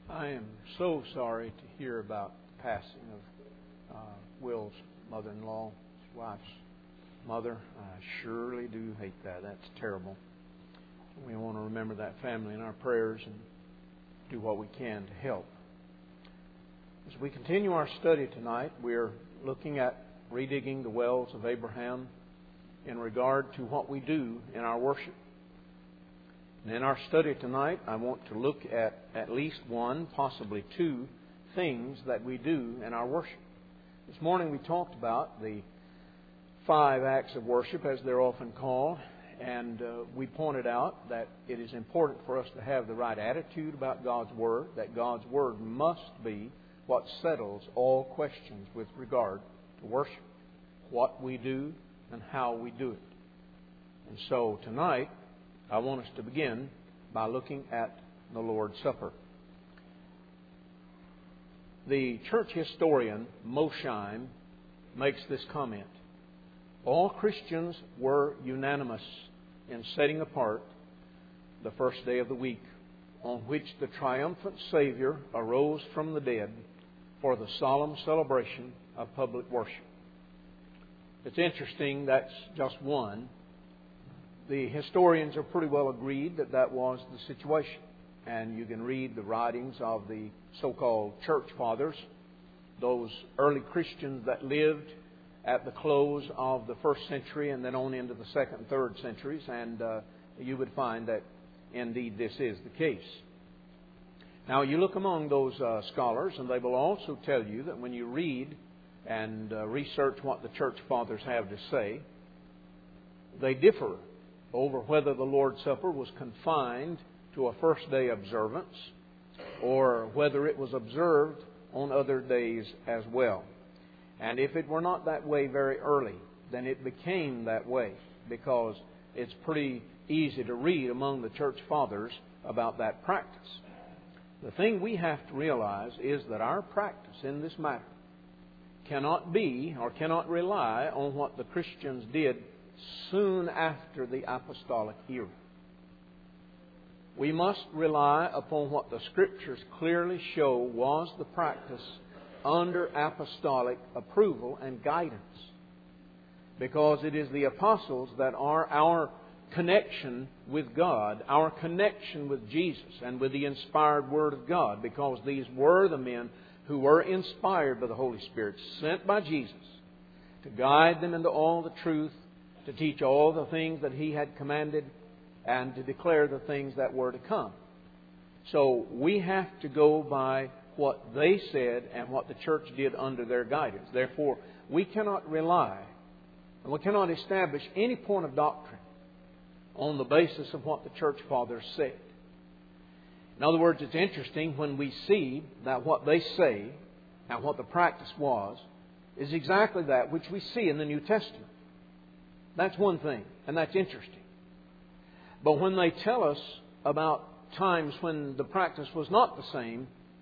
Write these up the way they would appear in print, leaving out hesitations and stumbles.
I am so sorry to hear about the passing of Will's mother-in-law, his wife's mother. I surely do hate that. That's terrible. We want to remember that family in our prayers and do what we can to help. As we continue our study tonight, we're looking at redigging the wells of Abraham in regard to what we do in our worship. And in our study tonight, I want to look at least one, possibly two, things that we do in our worship. This morning we talked about the 5 acts of worship, as they're often called, and we pointed out that it is important for us to have the right attitude about God's Word, that God's Word must be what settles all questions with regard to worship, what we do and how we do it. And so tonight, I want us to begin by looking at the Lord's Supper. The church historian Mosheim makes this comment: all Christians were unanimous in setting apart the first day of the week on which the triumphant Savior arose from the dead for the solemn celebration of public worship. It's interesting, that's just one. The historians are pretty well agreed that that was the situation. And you can read the writings of the so-called church fathers, those early Christians that lived at the close of the first century and then on into the second and third centuries, and you would find that indeed this is the case. Now you look among those scholars, and they will also tell you that when you read and research what the church fathers have to say, they differ over whether the Lord's Supper was confined to a first day observance or whether it was observed on other days as well. And if it were not that way very early, then it became that way, because it's pretty easy to read among the church fathers about that practice. The thing we have to realize is that our practice in this matter cannot be or cannot rely on what the Christians did soon after the apostolic era. We must rely upon what the Scriptures clearly show was the practice under apostolic approval and guidance, because it is the apostles that are our connection with God, our connection with Jesus and with the inspired Word of God, because these were the men who were inspired by the Holy Spirit, sent by Jesus to guide them into all the truth, to teach all the things that He had commanded, and to declare the things that were to come. So we have to go by what they said and what the church did under their guidance. Therefore, we cannot rely and we cannot establish any point of doctrine on the basis of what the church fathers said. In other words, it's interesting when we see that what they say and what the practice was is exactly that which we see in the New Testament. That's one thing, and that's interesting. But when they tell us about times when the practice was not the same,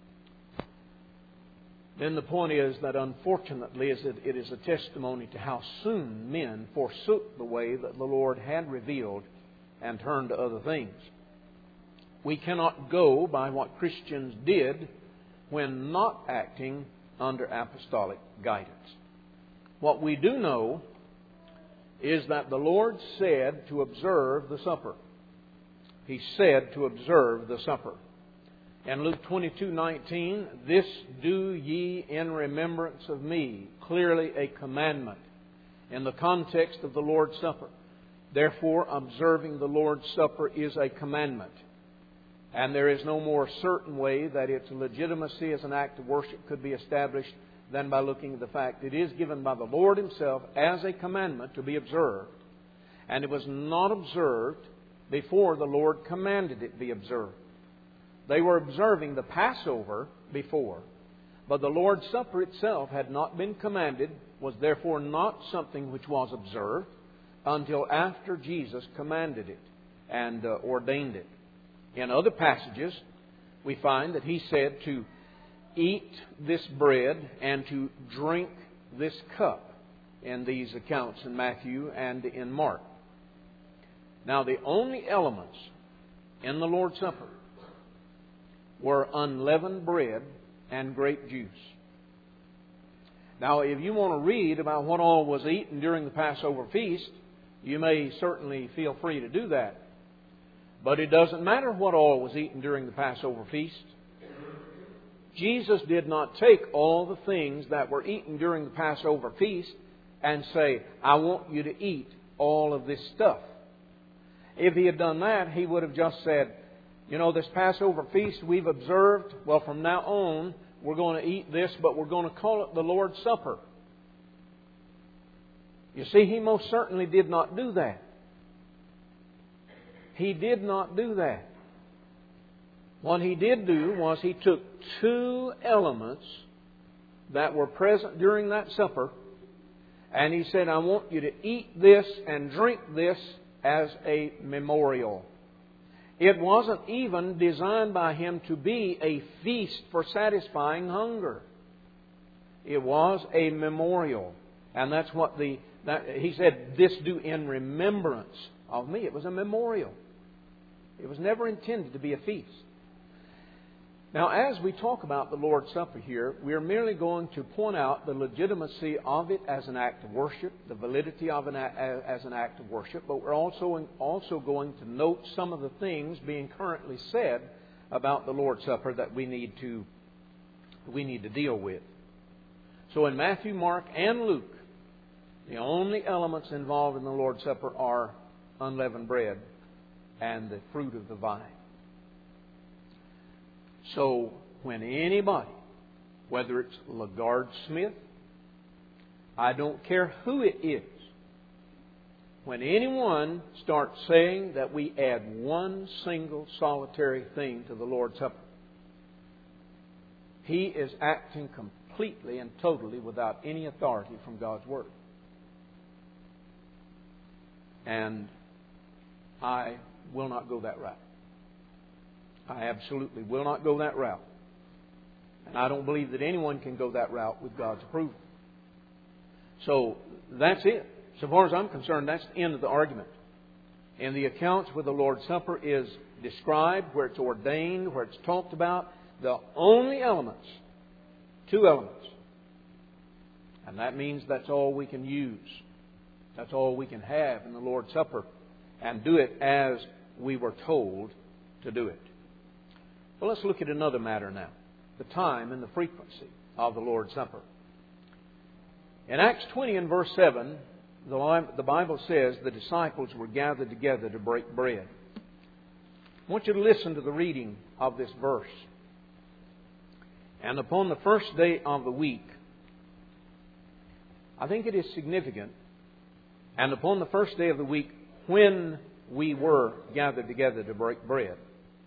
then the point is that unfortunately it is a testimony to how soon men forsook the way that the Lord had revealed and turned to other things. We cannot go by what Christians did when not acting under apostolic guidance. What we do know is that the Lord said to observe the supper. He said to observe the supper. In Luke 22:19, this do ye in remembrance of me. Clearly a commandment in the context of the Lord's Supper. Therefore, observing the Lord's Supper is a commandment. And there is no more certain way that its legitimacy as an act of worship could be established than by looking at the fact it is given by the Lord Himself as a commandment to be observed. And it was not observed before the Lord commanded it be observed. They were observing the Passover before, but the Lord's Supper itself had not been commanded, was therefore not something which was observed until after Jesus commanded it and ordained it. In other passages, we find that He said to eat this bread and to drink this cup in these accounts in Matthew and in Mark. Now, the only elements in the Lord's Supper were unleavened bread and grape juice. Now, if you want to read about what all was eaten during the Passover feast, you may certainly feel free to do that. But it doesn't matter what all was eaten during the Passover feast. Jesus did not take all the things that were eaten during the Passover feast and say, I want you to eat all of this stuff. If He had done that, He would have just said, you know, this Passover feast we've observed, well, from now on, we're going to eat this, but we're going to call it the Lord's Supper. You see, He most certainly did not do that. He did not do that. What He did do was He took two elements that were present during that supper, and He said, I want you to eat this and drink this as a memorial. It wasn't even designed by Him to be a feast for satisfying hunger. It was a memorial. And that's what He said, this do in remembrance of me. It was a memorial. It was never intended to be a feast. Now, as we talk about the Lord's Supper here, we are merely going to point out the legitimacy of it as an act of worship, the validity of it as an act of worship, but we're also going to note some of the things being currently said about the Lord's Supper that we need to deal with. So in Matthew, Mark, and Luke, the only elements involved in the Lord's Supper are unleavened bread and the fruit of the vine. So, when anybody, whether it's LaGard Smith, I don't care who it is, when anyone starts saying that we add one single solitary thing to the Lord's Supper, he is acting completely and totally without any authority from God's Word. And I will not go that route. I absolutely will not go that route. And I don't believe that anyone can go that route with God's approval. So that's it. So far as I'm concerned, that's the end of the argument. In the accounts where the Lord's Supper is described, where it's ordained, where it's talked about, the only elements, two elements. And that means that's all we can use. That's all we can have in the Lord's Supper. And do it as we were told to do it. Well, let's look at another matter now. The time and the frequency of the Lord's Supper. In Acts 20 and verse 7, the Bible says the disciples were gathered together to break bread. I want you to listen to the reading of this verse. And upon the first day of the week, I think it is significant, and upon the first day of the week, when we were gathered together to break bread,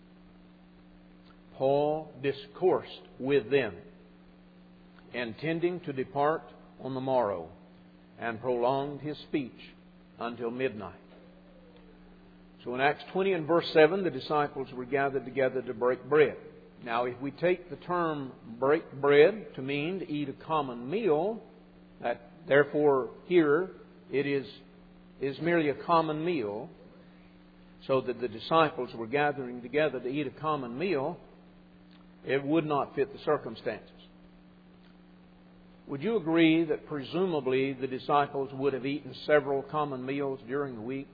Paul discoursed with them, intending to depart on the morrow, and prolonged his speech until midnight. So in Acts 20 and verse 7, the disciples were gathered together to break bread. Now, if we take the term break bread to mean to eat a common meal, that therefore here it is merely a common meal, so that the disciples were gathering together to eat a common meal, it would not fit the circumstances. Would you agree that presumably the disciples would have eaten several common meals during the week?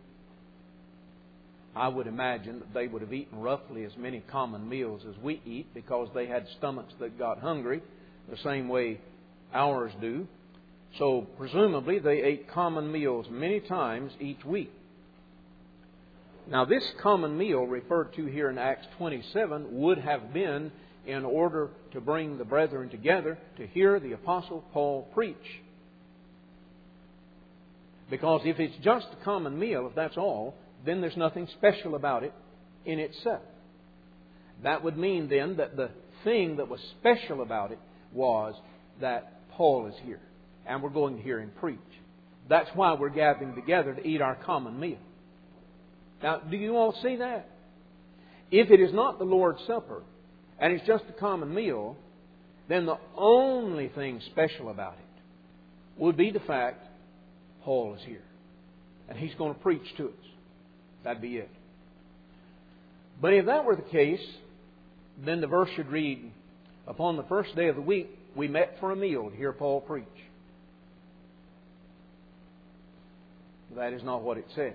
I would imagine that they would have eaten roughly as many common meals as we eat, because they had stomachs that got hungry the same way ours do. So presumably they ate common meals many times each week. Now, this common meal referred to here in Acts 27 would have been in order to bring the brethren together to hear the Apostle Paul preach. Because if it's just a common meal, if that's all, then there's nothing special about it in itself. That would mean then that the thing that was special about it was that Paul is here, and we're going to hear him preach. That's why we're gathering together to eat our common meal. Now, do you all see that? If it is not the Lord's Supper, and it's just a common meal, then the only thing special about it would be the fact Paul is here, and he's going to preach to us. That'd be it. But if that were the case, then the verse should read, upon the first day of the week, we met for a meal to hear Paul preach. That is not what it says.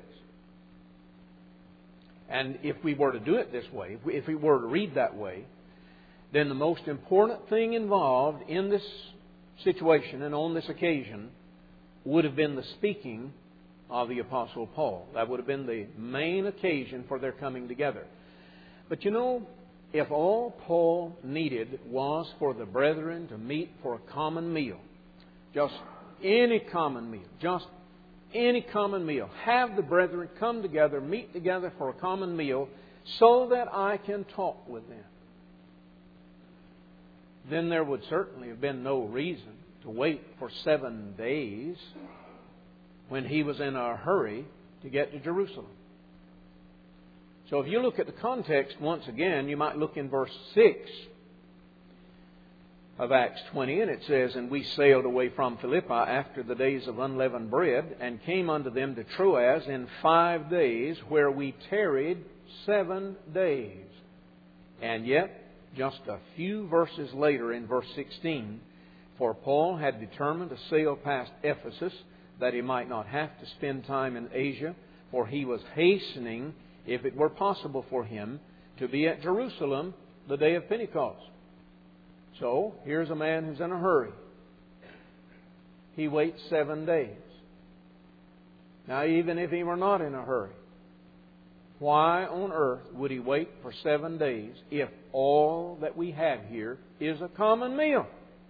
And if we were to do it this way, if we were to read that way, then the most important thing involved in this situation and on this occasion would have been the speaking of the Apostle Paul. That would have been the main occasion for their coming together. But you know, if all Paul needed was for the brethren to meet for a common meal, just any common meal, have the brethren come together, meet together for a common meal so that I can talk with them, then there would certainly have been no reason to wait for 7 days when he was in a hurry to get to Jerusalem. So if you look at the context once again, you might look in verse 6 of Acts 20, and it says, And we sailed away from Philippi after the days of unleavened bread, and came unto them to Troas in 5 days, where we tarried 7 days. And yet, just a few verses later in verse 16, for Paul had determined to sail past Ephesus, that he might not have to spend time in Asia, for he was hastening, if it were possible for him, to be at Jerusalem the day of Pentecost. So, here's a man who's in a hurry. He waits 7 days. Now, even if he were not in a hurry, why on earth would he wait for 7 days if all that we have here is a common meal?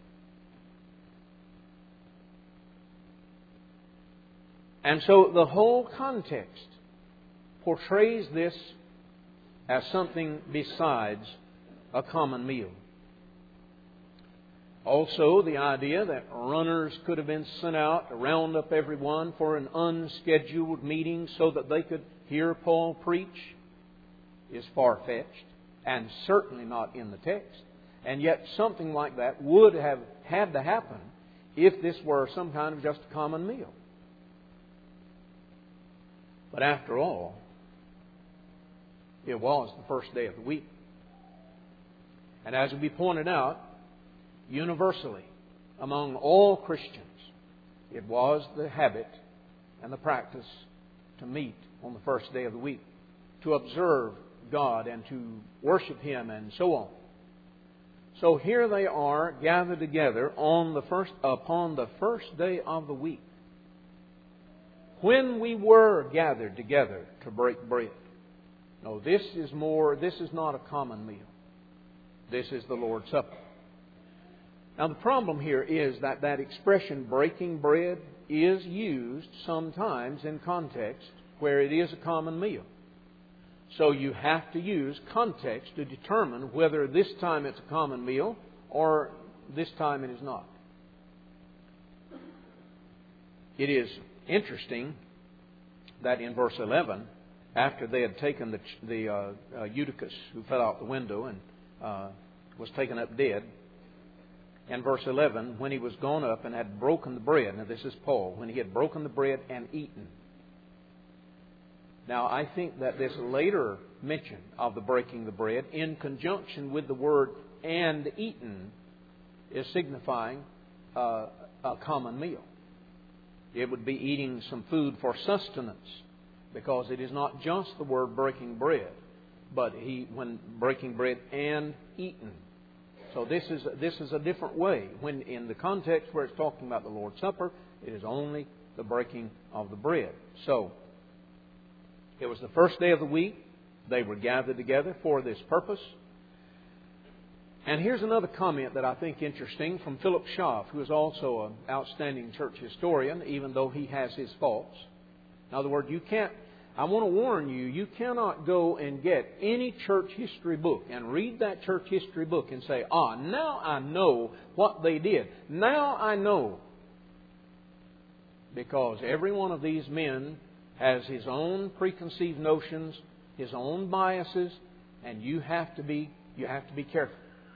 And so the whole context portrays this as something besides a common meal. Also, the idea that runners could have been sent out to round up everyone for an unscheduled meeting so that they could hear Paul preach is far-fetched and certainly not in the text. And yet something like that would have had to happen if this were some kind of just a common meal. But after all, it was the first day of the week. And as we pointed out, universally, among all Christians, it was the habit and the practice to meet on the first day of the week, to observe God and to worship Him and so on. So here they are gathered together upon the first day of the week, when we were gathered together to break bread. No, this is not a common meal. This is the Lord's Supper. Now the problem here is that expression, breaking bread, is used sometimes in context where it is a common meal. So you have to use context to determine whether this time it's a common meal or this time it is not. It is interesting that in verse 11, after they had taken the Eutychus who fell out the window and was taken up dead, in verse 11, when he was gone up and had broken the bread, now this is Paul, when he had broken the bread and eaten. Now I think that this later mention of the breaking the bread in conjunction with the word and eaten is signifying a common meal. It would be eating some food for sustenance, because it is not just the word breaking bread, but when breaking bread and eaten. So this is a different way. When in the context where it's talking about the Lord's Supper, it is only the breaking of the bread. So it was the first day of the week. They were gathered together for this purpose. And here's another comment that I think interesting from Philip Schaff, who is also an outstanding church historian, even though he has his faults. In other words, I want to warn you, you cannot go and get any church history book and read that church history book and say, now I know what they did. Now I know. Because every one of these men has his own preconceived notions, his own biases, and you have to be careful.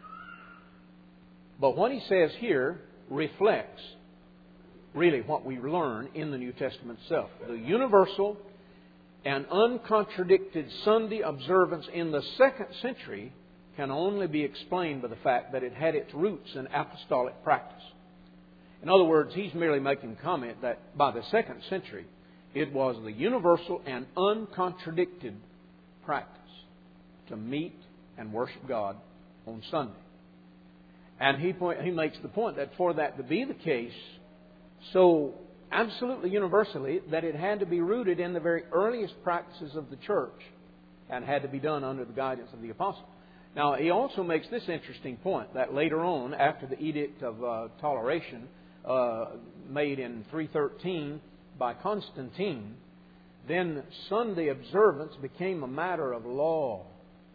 But what he says here reflects really what we learn in the New Testament itself. The universal and uncontradicted Sunday observance in the 2nd century can only be explained by the fact that it had its roots in apostolic practice. In other words, he's merely making comment that by the 2nd century, it was the universal and uncontradicted practice to meet and worship God on Sunday. And he makes the point that for that to be the case, so absolutely universally, that it had to be rooted in the very earliest practices of the church and had to be done under the guidance of the apostles. Now, he also makes this interesting point that later on, after the Edict of Toleration, made in 313 by Constantine, then Sunday observance became a matter of law.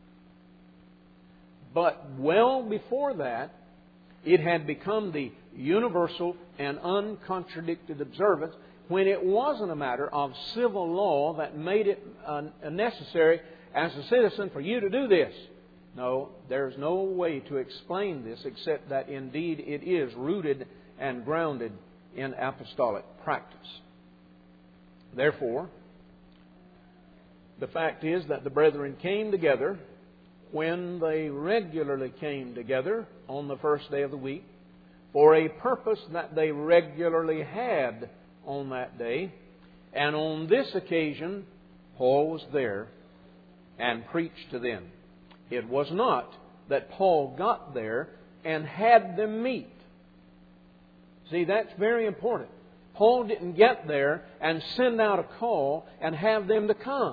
But well before that, it had become the universal and uncontradicted observance when it wasn't a matter of civil law that made it necessary as a citizen for you to do this. No, there's no way to explain this except that indeed it is rooted and grounded in apostolic practice. Therefore, the fact is that the brethren came together when they regularly came together on the first day of the week for a purpose that they regularly had on that day. And on this occasion, Paul was there and preached to them. It was not that Paul got there and had them meet. See, that's very important. Paul didn't get there and send out a call and have them to come.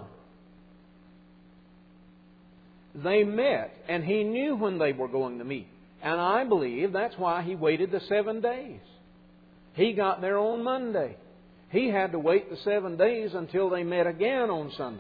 They met, and he knew when they were going to meet. And I believe that's why he waited the 7 days. He got there on Monday. He had to wait the 7 days until they met again on Sunday.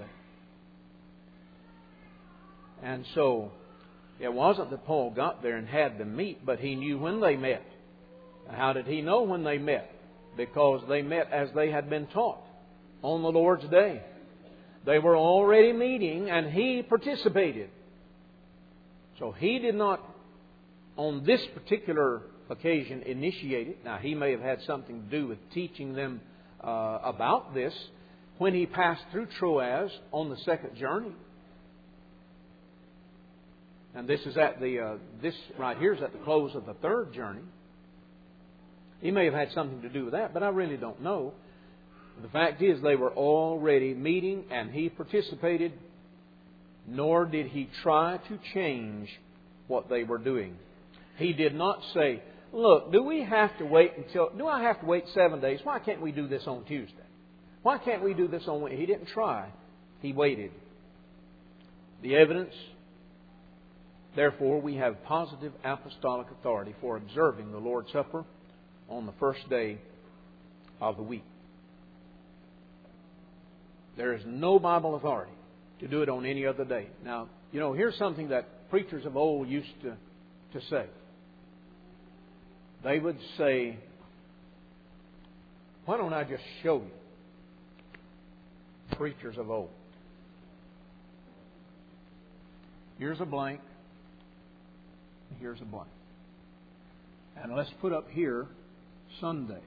And so, it wasn't that Paul got there and had them meet, but he knew when they met. How did he know when they met? Because they met as they had been taught on the Lord's Day. They were already meeting and he participated. So he did not, on this particular occasion, initiate it. Now, he may have had something to do with teaching them about this when he passed through Troas on the second journey. And this is at this right here is at the close of the third journey. He may have had something to do with that, but I really don't know. The fact is they were already meeting and he participated, nor did he try to change what they were doing. He did not say, look, do I have to wait 7 days? Why can't we do this on Tuesday? Why can't we do this on Wednesday? He didn't try. He waited. The evidence, therefore, we have positive apostolic authority for observing the Lord's Supper on the first day of the week. There is no Bible authority to do it on any other day. Now, here's something that preachers of old used to say. They would say, why don't I just show you? Preachers of old. Here's a blank. Here's a blank. And let's put up here Sunday.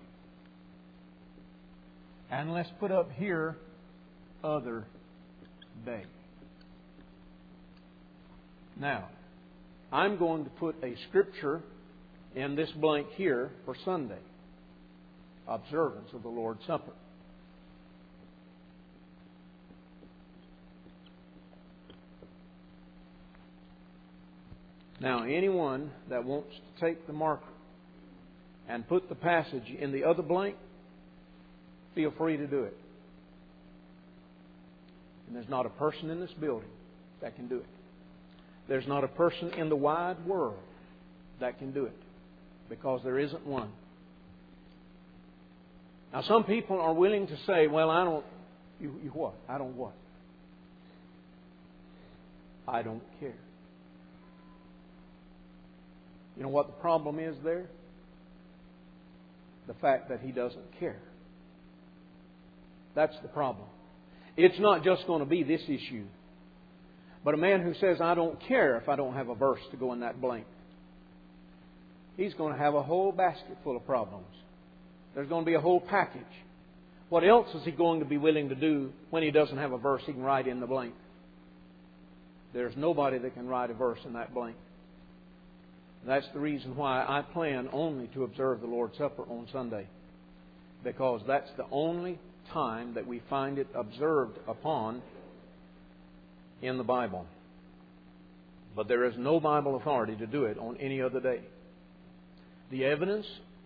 And let's put up here other day. Now, I'm going to put a scripture in this blank here for Sunday. Observance of the Lord's Supper. Now, anyone that wants to take the marker and put the passage in the other blank, feel free to do it. And there's not a person in this building that can do it. There's not a person in the wide world that can do it, because there isn't one. Now, some people are willing to say, well, I don't... You what? I don't what? I don't care. You know what the problem is there? The fact that he doesn't care. That's the problem. It's not just going to be this issue. But a man who says, I don't care if I don't have a verse to go in that blank, he's going to have a whole basket full of problems. There's going to be a whole package. What else is he going to be willing to do when he doesn't have a verse he can write in the blank? There's nobody that can write a verse in that blank. That's the reason why I plan only to observe the Lord's Supper on Sunday. Because that's the only time that we find it observed upon in the Bible. But there is no Bible authority to do it on any other day. The evidence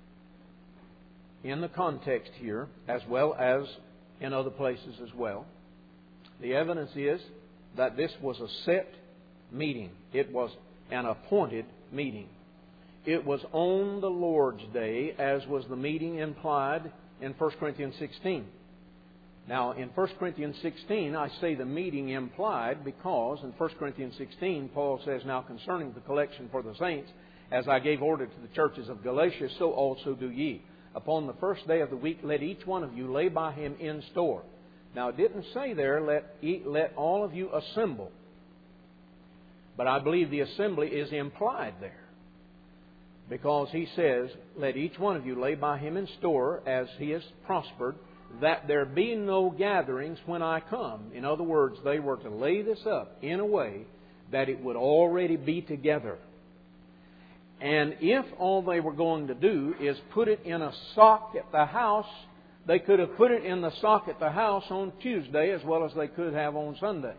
in the context here, as well as in other places as well, the evidence is that this was a set meeting. It was an appointed meeting. It was on the Lord's Day, as was the meeting implied in 1 Corinthians 16. Now, in 1 Corinthians 16, I say the meeting implied because in 1 Corinthians 16, Paul says, "Now concerning the collection for the saints, as I gave order to the churches of Galatia, so also do ye. Upon the first day of the week, let each one of you lay by him in store." Now, it didn't say there, let all of you assemble. But I believe the assembly is implied there. Because he says, let each one of you lay by him in store as he has prospered, that there be no gatherings when I come. In other words, they were to lay this up in a way that it would already be together. And if all they were going to do is put it in a sock at the house, they could have put it in the sock at the house on Tuesday as well as they could have on Sunday.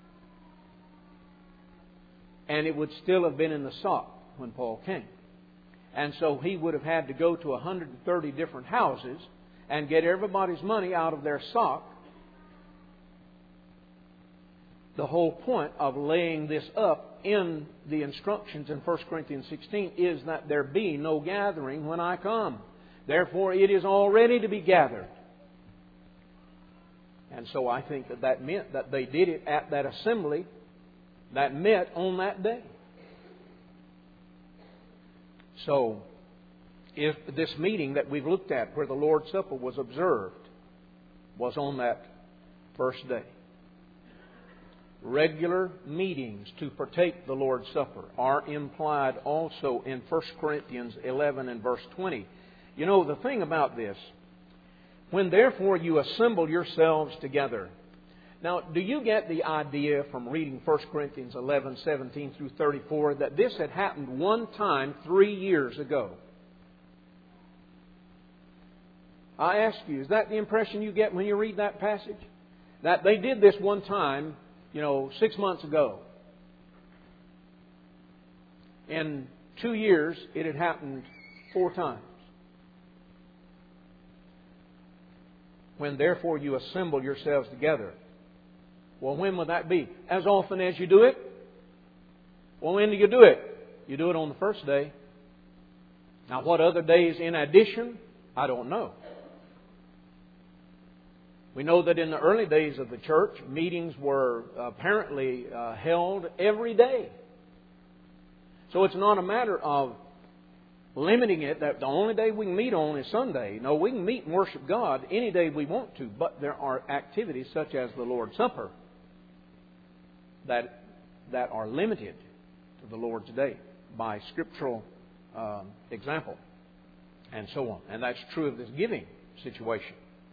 And it would still have been in the sock when Paul came. And so he would have had to go to 130 different houses and get everybody's money out of their sock. The whole point of laying this up in the instructions in 1 Corinthians 16 is that there be no gathering when I come. Therefore, it is already to be gathered. And so I think that meant that they did it at that assembly that met on that day. So, if this meeting that we've looked at where the Lord's Supper was observed was on that first day. Regular meetings to partake the Lord's Supper are implied also in 1 Corinthians 11 and verse 20. You know, the thing about this, when therefore you assemble yourselves together. Now, do you get the idea from reading 1 Corinthians 11, 17 through 34 that this had happened one time 3 years ago? I ask you, is that the impression you get when you read that passage? That they did this one time, 6 months ago. In 2 years, it had happened 4 times. When therefore you assemble yourselves together. Well, when would that be? As often as you do it? Well, when do you do it? You do it on the first day. Now, what other days in addition? I don't know. We know that in the early days of the church, meetings were apparently held every day. So it's not a matter of limiting it that the only day we can meet on is Sunday. No, we can meet and worship God any day we want to, but there are activities such as the Lord's Supper that are limited to the Lord's Day by scriptural example and so on. And that's true of this giving situation.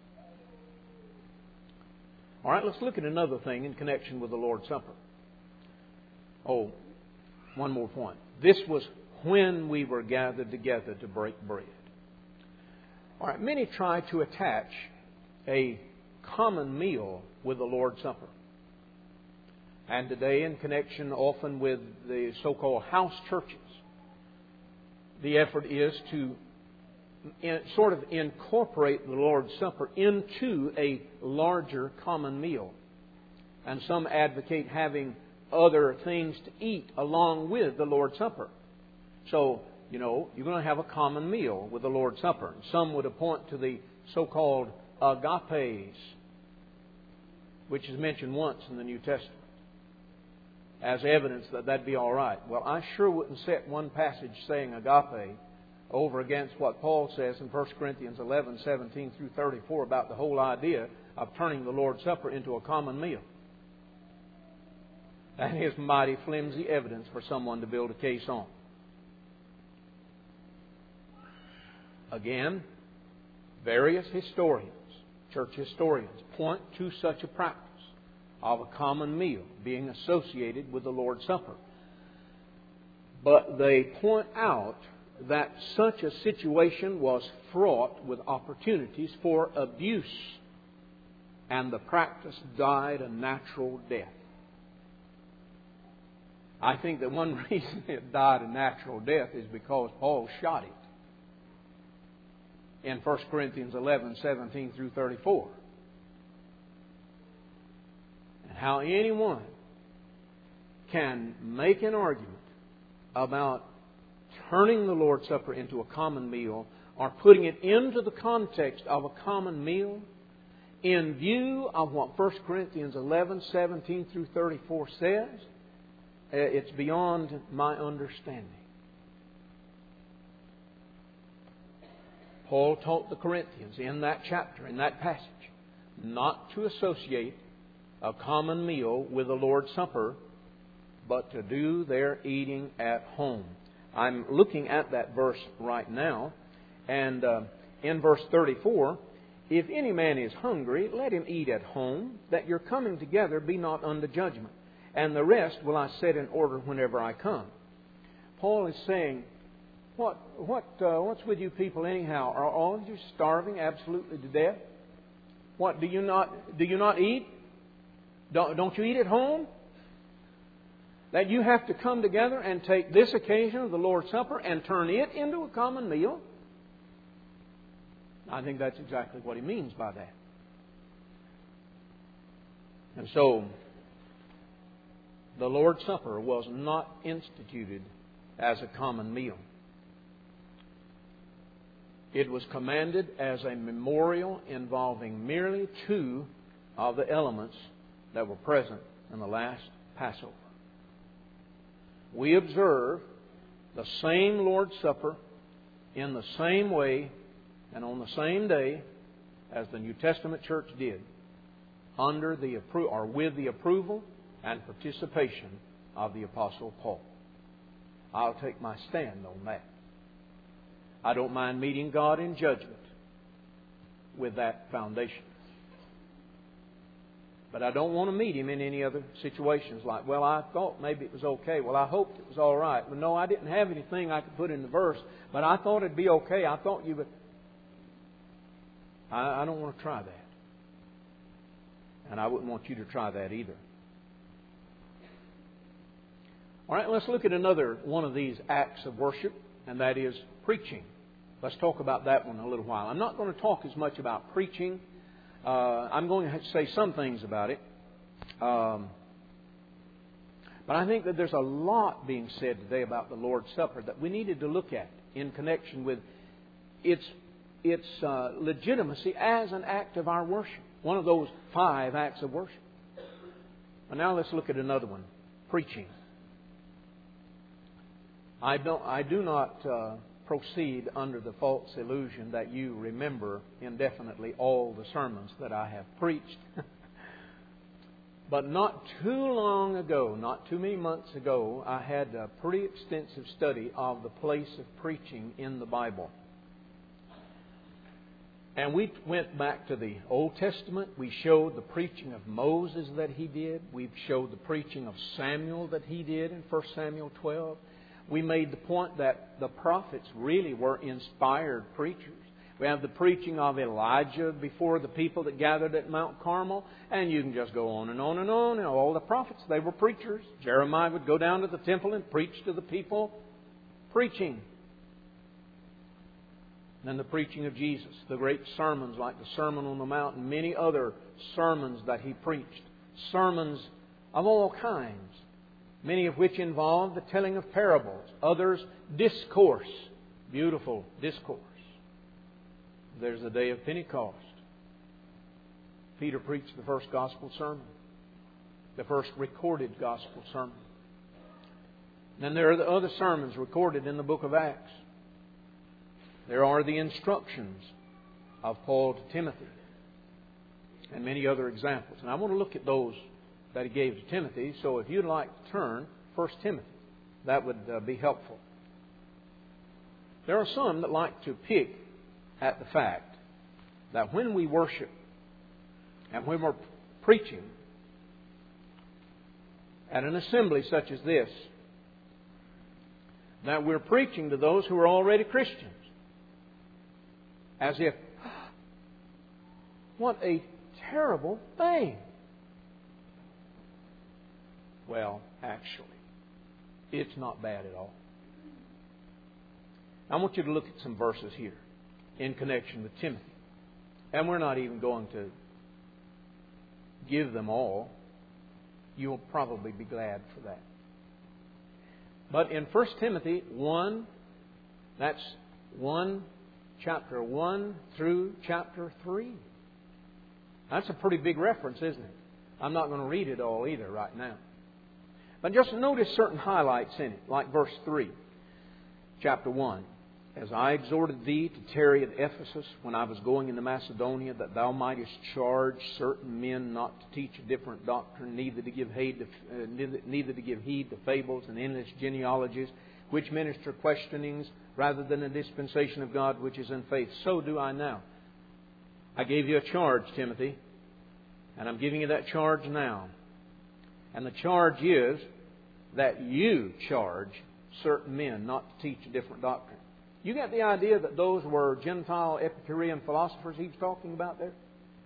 All right, let's look at another thing in connection with the Lord's Supper. Oh, one more point. This was when we were gathered together to break bread. All right, many try to attach a common meal with the Lord's Supper. And today, in connection often with the so-called house churches, the effort is to sort of incorporate the Lord's Supper into a larger common meal. And some advocate having other things to eat along with the Lord's Supper. So, you're going to have a common meal with the Lord's Supper. Some would point to the so-called agapes, which is mentioned once in the New Testament, as evidence that that'd be all right. Well, I sure wouldn't set one passage saying agape over against what Paul says in 1 Corinthians 11, 17 through 34 about the whole idea of turning the Lord's Supper into a common meal. That is mighty flimsy evidence for someone to build a case on. Again, various historians, church historians, point to such a practice of a common meal being associated with the Lord's Supper. But they point out that such a situation was fraught with opportunities for abuse, and the practice died a natural death. I think that one reason it died a natural death is because Paul shot it in 1 Corinthians 11:17 through 34. And how anyone can make an argument about turning the Lord's Supper into a common meal or putting it into the context of a common meal in view of what 1 Corinthians 11:17 through 34 says, it's beyond my understanding. Paul taught the Corinthians in that chapter, in that passage, not to associate a common meal with the Lord's Supper, but to do their eating at home. I'm looking at that verse right now, and in verse 34, if any man is hungry, let him eat at home, that your coming together be not unto judgment. And the rest will I set in order whenever I come. Paul is saying, what's with you people anyhow? Are all of you starving absolutely to death? What, do you not eat? Don't you eat at home? That you have to come together and take this occasion of the Lord's Supper and turn it into a common meal? I think that's exactly what he means by that. And so, the Lord's Supper was not instituted as a common meal. It was commanded as a memorial involving merely two of the elements that were present in the last Passover. We observe the same Lord's Supper in the same way and on the same day as the New Testament church did, under the with the approval and participation of the Apostle Paul. I'll take my stand on that. I don't mind meeting God in judgment with that foundation. But I don't want to meet Him in any other situations like, well, I thought maybe it was okay. Well, I hoped it was all right. Well, no, I didn't have anything I could put in the verse, but I thought it'd be okay. I thought you would. I don't want to try that. And I wouldn't want you to try that either. All right, let's look at another one of these acts of worship, and that is preaching. Let's talk about that one a little while. I'm not going to talk as much about preaching. I'm going to say some things about it. But I think that there's a lot being said today about the Lord's Supper that we needed to look at in connection with its legitimacy as an act of our worship. One of those 5 acts of worship. And now let's look at another one. Preaching. I do not proceed under the false illusion that you remember indefinitely all the sermons that I have preached. But not too long ago, not too many months ago, I had a pretty extensive study of the place of preaching in the Bible. And we went back to the Old Testament. We showed the preaching of Moses that he did. We showed the preaching of Samuel that he did in 1 Samuel 12. We made the point that the prophets really were inspired preachers. We have the preaching of Elijah before the people that gathered at Mount Carmel. And you can just go on and on and on. And all the prophets, they were preachers. Jeremiah would go down to the temple and preach to the people. Preaching. And the preaching of Jesus, the great sermons like the Sermon on the Mount and many other sermons that He preached. Sermons of all kinds, many of which involved the telling of parables. Others, discourse, beautiful discourse. There's the day of Pentecost. Peter preached the first gospel sermon, the first recorded gospel sermon. Then there are the other sermons recorded in the book of Acts. There are the instructions of Paul to Timothy and many other examples. And I want to look at those that he gave to Timothy. So if you'd like to turn 1 Timothy, that would be helpful. There are some that like to pick at the fact that when we worship and when we're preaching, at an assembly such as this, that we're preaching to those who are already Christians. As if, what a terrible thing. Well, actually, it's not bad at all. I want you to look at some verses here in connection with Timothy. And we're not even going to give them all. You'll probably be glad for that. But in 1 Timothy 1, that's chapter 1 through chapter 3. That's a pretty big reference, isn't it? I'm not going to read it all either right now. But just notice certain highlights in it, like verse 3, chapter 1. As I exhorted thee to tarry at Ephesus when I was going into Macedonia, that thou mightest charge certain men not to teach a different doctrine, neither to give heed to fables and endless genealogies, which minister questionings rather than a dispensation of God which is in faith. So do I now. I gave you a charge, Timothy, and I'm giving you that charge now. And the charge is that you charge certain men not to teach a different doctrine. You get the idea that those were Gentile Epicurean philosophers he was talking about there?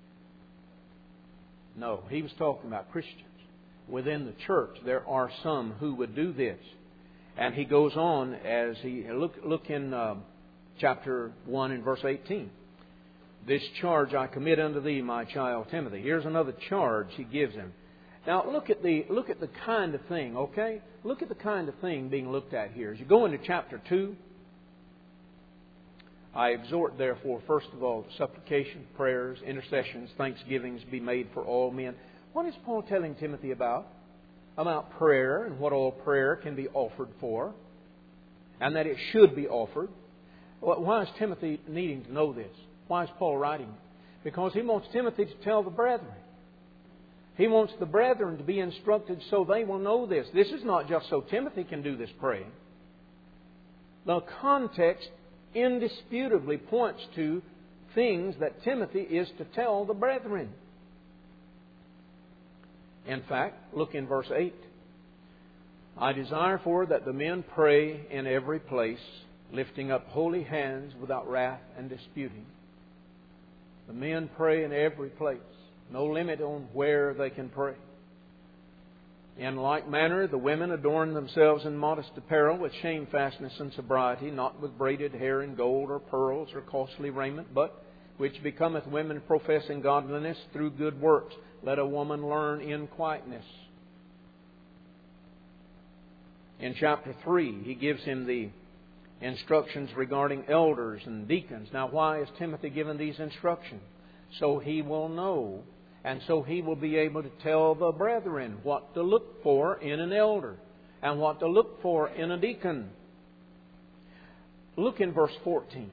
No, he was talking about Christians. Within the church, there are some who would do this. And he goes on as he... Look in chapter 1 and verse 18. This charge I commit unto thee, my child Timothy. Here's another charge he gives him. Now look at the kind of thing, okay? Look at the kind of thing being looked at here. As you go into chapter 2, I exhort, therefore, first of all, supplication, prayers, intercessions, thanksgivings be made for all men. What is Paul telling Timothy about? About prayer and what all prayer can be offered for, and that it should be offered. Why is Timothy needing to know this? Why is Paul writing it? Because he wants Timothy to tell the brethren. He wants the brethren to be instructed so they will know this. This is not just so Timothy can do this praying. The context indisputably points to things that Timothy is to tell the brethren. In fact, look in verse 8. I desire for that the men pray in every place, lifting up holy hands without wrath and disputing. The men pray in every place. No limit on where they can pray. In like manner, the women adorn themselves in modest apparel with shamefastness and sobriety, not with braided hair and gold or pearls or costly raiment, but which becometh women professing godliness through good works. Let a woman learn in quietness. In chapter 3, he gives him the instructions regarding elders and deacons. Now, why is Timothy given these instructions? So he will know, and so he will be able to tell the brethren what to look for in an elder and what to look for in a deacon. Look in verse 14.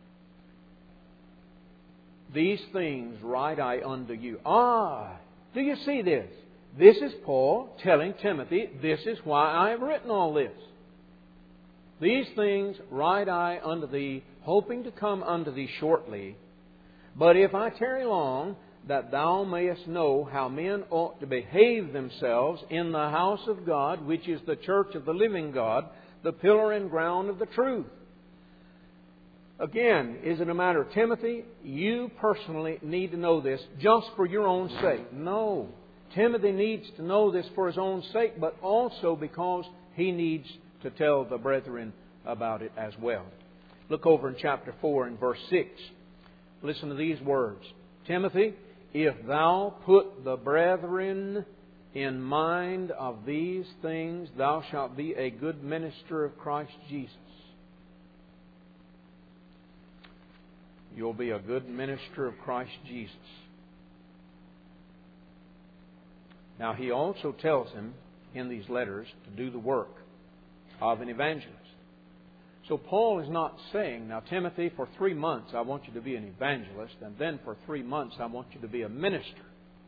These things write I unto you. Do you see this? This is Paul telling Timothy, this is why I have written all this. These things write I unto thee, hoping to come unto thee shortly. But if I tarry long, that thou mayest know how men ought to behave themselves in the house of God, which is the church of the living God, the pillar and ground of the truth. Again, is it a matter of Timothy? You personally need to know this just for your own sake. No. Timothy needs to know this for his own sake, but also because he needs to tell the brethren about it as well. Look over in chapter 4 and verse 6. Listen to these words. Timothy, if thou put the brethren in mind of these things, thou shalt be a good minister of Christ Jesus. You'll be a good minister of Christ Jesus. Now, he also tells him in these letters to do the work of an evangelist. So Paul is not saying, now Timothy, for 3 months I want you to be an evangelist, and then for 3 months I want you to be a minister.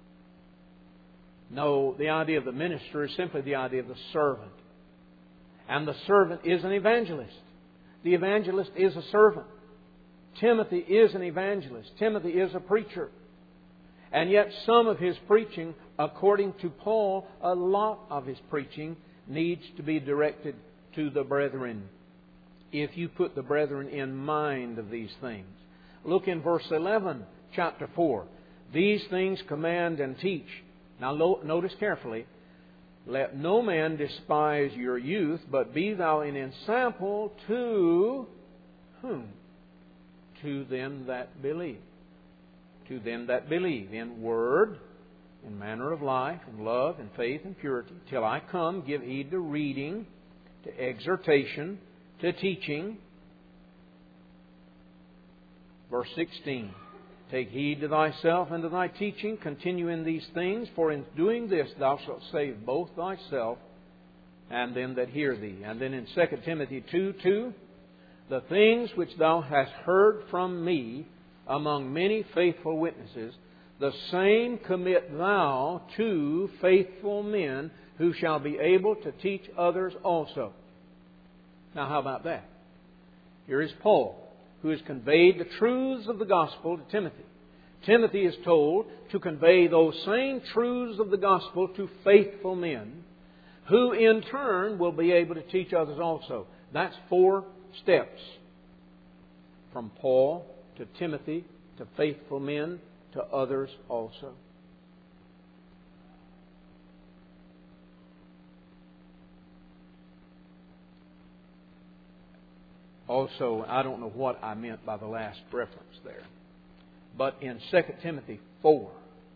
No, the idea of the minister is simply the idea of the servant. And the servant is an evangelist. The evangelist is a servant. Timothy is an evangelist. Timothy is a preacher. And yet some of his preaching, according to Paul, a lot of his preaching needs to be directed to the brethren. If you put the brethren in mind of these things. Look in verse 11, chapter 4. These things command and teach. Now notice carefully. Let no man despise your youth, but be thou an ensample to whom? To them that believe. To them that believe in word, in manner of life, in love, in faith, and purity. Till I come, give heed to reading, to exhortation, to teaching. Verse 16. Take heed to thyself and to thy teaching. Continue in these things, for in doing this thou shalt save both thyself and them that hear thee. And then in 2 Timothy 2:2, the things which thou hast heard from me among many faithful witnesses, the same commit thou to faithful men who shall be able to teach others also. Now how about that? Here is Paul, who has conveyed the truths of the gospel to Timothy. Timothy is told to convey those same truths of the gospel to faithful men, who in turn will be able to teach others also. That's 4 steps. From Paul to Timothy to faithful men to others also. Also, I don't know what I meant by the last reference there. But in 2 Timothy 4,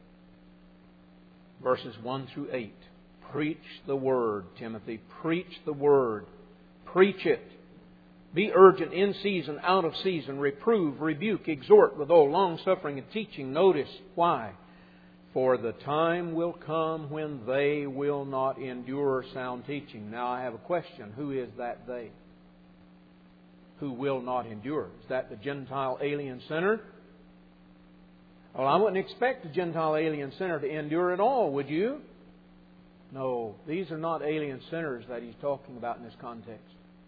verses 1 through 8, preach the Word, Timothy. Preach the Word. Preach it. Be urgent in season, out of season. Reprove, rebuke, exhort with all long-suffering and teaching. Notice why. For the time will come when they will not endure sound teaching. Now I have a question. Who is that they? Who will not endure? Is that the Gentile alien sinner? Well, I wouldn't expect a Gentile alien sinner to endure at all, would you? No, these are not alien sinners that he's talking about in this context.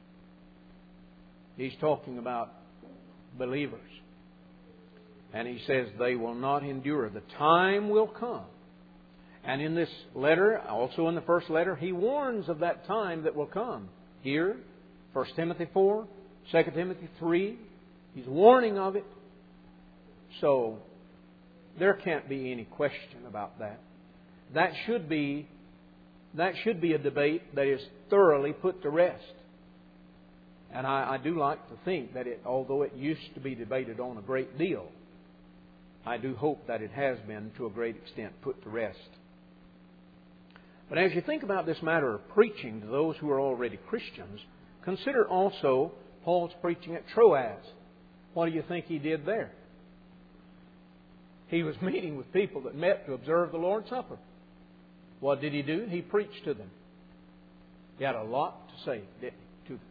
He's talking about believers. And he says they will not endure. The time will come. And in this letter, also in the first letter, he warns of that time that will come. Here, 1 Timothy 4, 2 Timothy 3, he's warning of it. So, there can't be any question about that. That should be a debate that is thoroughly put to rest. And I do like to think that although it used to be debated on a great deal, I do hope that it has been to a great extent put to rest. But as you think about this matter of preaching to those who are already Christians, consider also Paul's preaching at Troas. What do you think he did there? He was meeting with people that met to observe the Lord's Supper. What did he do? He preached to them. He had a lot to say, didn't he, to them.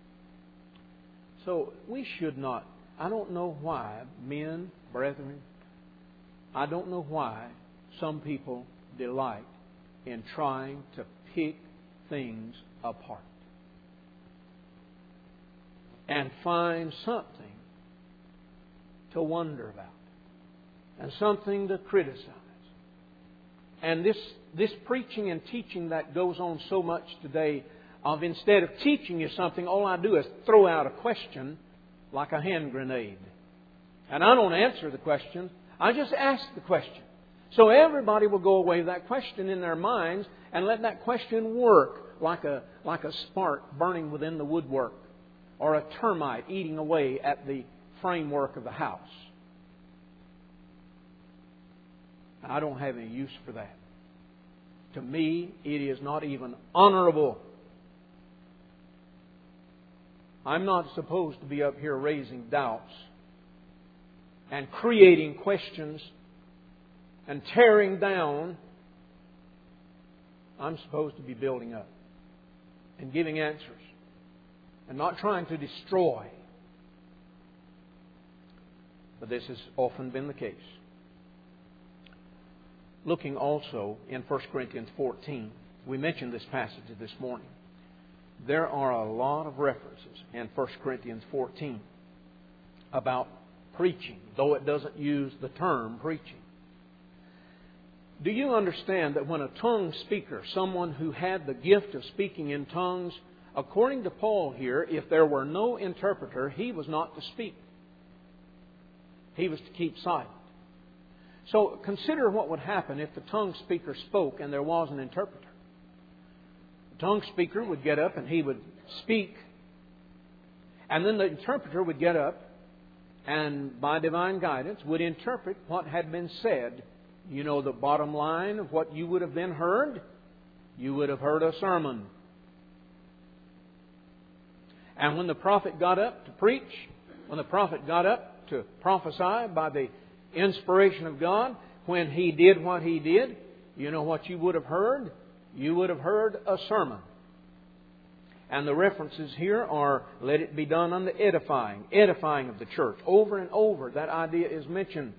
So we should not, I don't know why, men, brethren, I don't know why some people delight in trying to pick things apart and find something to wonder about and something to criticize. And this preaching and teaching that goes on so much today, of instead of teaching you something, all I do is throw out a question like a hand grenade. And I don't answer the question, I just ask the question. So everybody will go away with that question in their minds and let that question work like a spark burning within the woodwork, or a termite eating away at the framework of the house. I don't have any use for that. To me, it is not even honorable. I'm not supposed to be up here raising doubts and creating questions and tearing down. I'm supposed to be building up and giving answers and not trying to destroy. But this has often been the case. Looking also in 1 Corinthians 14, we mentioned this passage this morning. There are a lot of references in 1 Corinthians 14 about preaching, though it doesn't use the term preaching. Do you understand that when a tongue speaker, someone who had the gift of speaking in tongues, according to Paul here, if there were no interpreter, he was not to speak. He was to keep silent. So consider what would happen if the tongue speaker spoke and there was an interpreter. The tongue speaker would get up and he would speak. And then the interpreter would get up and, by divine guidance, would interpret what had been said. You know the bottom line of what you would have then heard? You would have heard a sermon. And when the prophet got up to preach, when the prophet got up to prophesy by the inspiration of God, when he did what he did, you know what you would have heard? You would have heard a sermon. And the references here are, let it be done unto edifying of the church. Over and over that idea is mentioned.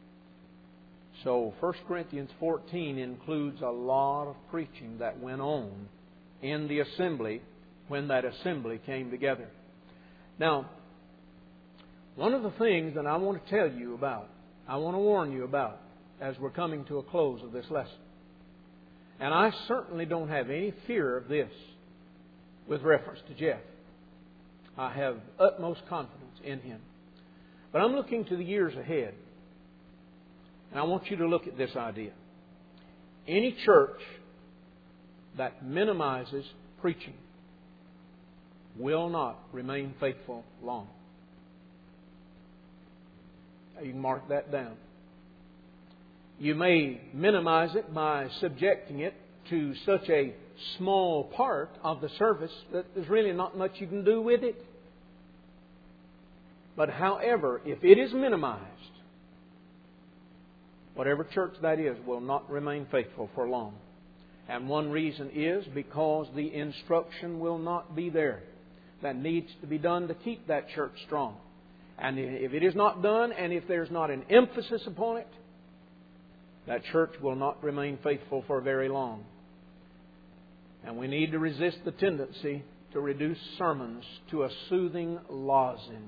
So 1 Corinthians 14 includes a lot of preaching that went on in the assembly when that assembly came together. Now, one of the things that I want to tell you about, I want to warn you about as we're coming to a close of this lesson. And I certainly don't have any fear of this with reference to Jeff. I have utmost confidence in him. But I'm looking to the years ahead. And I want you to look at this idea. Any church that minimizes preaching will not remain faithful long. You can mark that down. You may minimize it by subjecting it to such a small part of the service that there's really not much you can do with it. But however, if it is minimized, whatever church that is will not remain faithful for long. And one reason is because the instruction will not be there that needs to be done to keep that church strong. And if it is not done, and if there's not an emphasis upon it, that church will not remain faithful for very long. And we need to resist the tendency to reduce sermons to a soothing lozenge.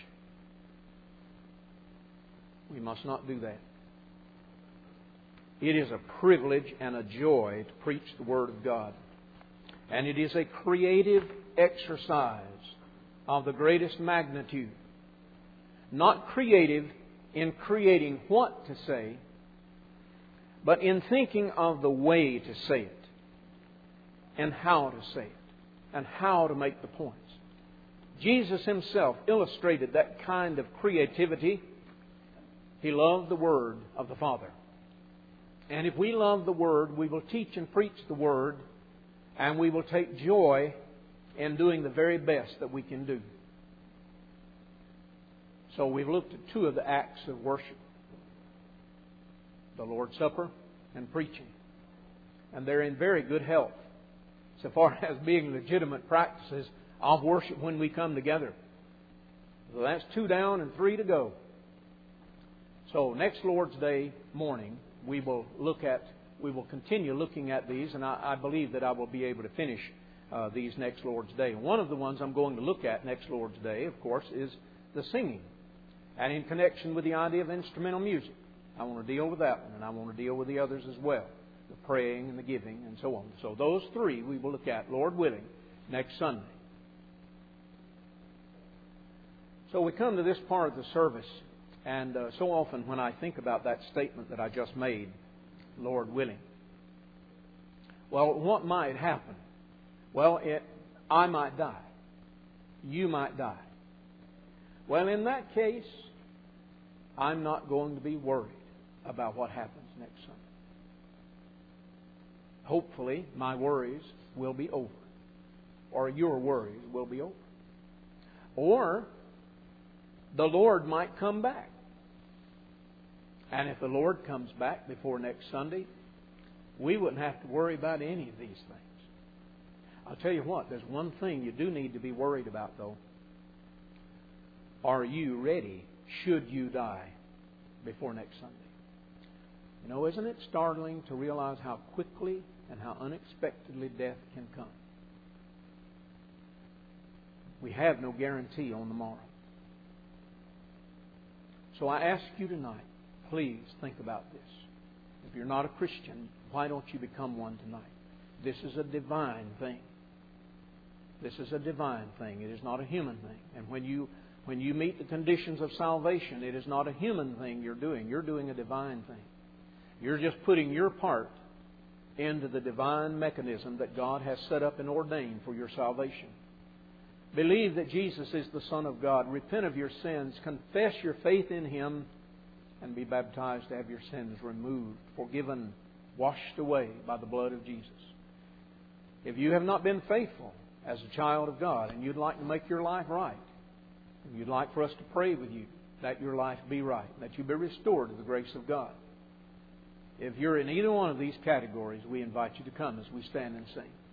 We must not do that. It is a privilege and a joy to preach the Word of God. And it is a creative exercise of the greatest magnitude. Not creative in creating what to say, but in thinking of the way to say it, and how to say it, and how to make the points. Jesus Himself illustrated that kind of creativity. He loved the Word of the Father. And if we love the Word, we will teach and preach the Word, and we will take joy in doing the very best that we can do. So we've looked at two of the acts of worship. The Lord's Supper and preaching. And they're in very good health so far as being legitimate practices of worship when we come together. So that's 2 down and 3 to go. So next Lord's Day morning, we will continue looking at these, and I believe that I will be able to finish these next Lord's Day. One of the ones I'm going to look at next Lord's Day, of course, is the singing. And in connection with the idea of instrumental music. I want to deal with that one, and I want to deal with the others as well. The praying and the giving and so on. So those 3 we will look at, Lord willing, next Sunday. So we come to this part of the service, and so often when I think about that statement that I just made, Lord willing, well, what might happen? Well, I might die. You might die. Well, in that case, I'm not going to be worried about what happens next Sunday. Hopefully, my worries will be over. Or your worries will be over. Or the Lord might come back. And if the Lord comes back before next Sunday, we wouldn't have to worry about any of these things. I'll tell you what, there's one thing you do need to be worried about, though. Are you ready should you die before next Sunday? You know, isn't it startling to realize how quickly and how unexpectedly death can come? We have no guarantee on the morrow. So I ask you tonight, please think about this. If you're not a Christian, why don't you become one tonight? This is a divine thing. This is a divine thing. It is not a human thing. And when you meet the conditions of salvation, it is not a human thing you're doing. You're doing a divine thing. You're just putting your part into the divine mechanism that God has set up and ordained for your salvation. Believe that Jesus is the Son of God. Repent of your sins. Confess your faith in Him and be baptized to have your sins removed, forgiven, washed away by the blood of Jesus. If you have not been faithful as a child of God and you'd like to make your life right, and you'd like for us to pray with you that your life be right, that you be restored to the grace of God. If you're in either one of these categories, we invite you to come as we stand and sing.